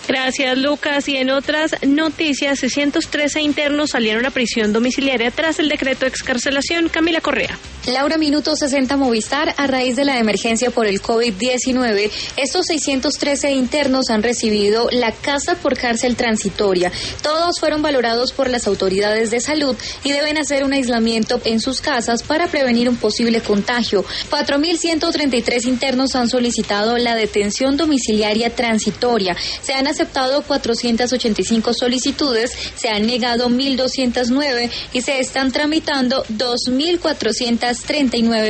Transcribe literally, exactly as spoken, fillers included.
Gracias, Lucas. Y en otras noticias, seiscientos trece internos salieron a prisión domiciliaria tras el decreto de excarcelación. Camila Correa. Laura, minuto sesenta Movistar. A raíz de la emergencia por el COVID diecinueve, estos seiscientos trece internos han recibido la casa por cárcel transitoria. Todos fueron valorados por las autoridades de salud y deben hacer un aislamiento en sus casas para prevenir un posible contagio. cuatro mil ciento treinta y tres internos han solicitado la detención domiciliaria transitoria. Se han aceptado cuatrocientas ochenta y cinco solicitudes, se han negado mil doscientos nueve y se están tramitando dos mil cuatrocientos treinta y nueve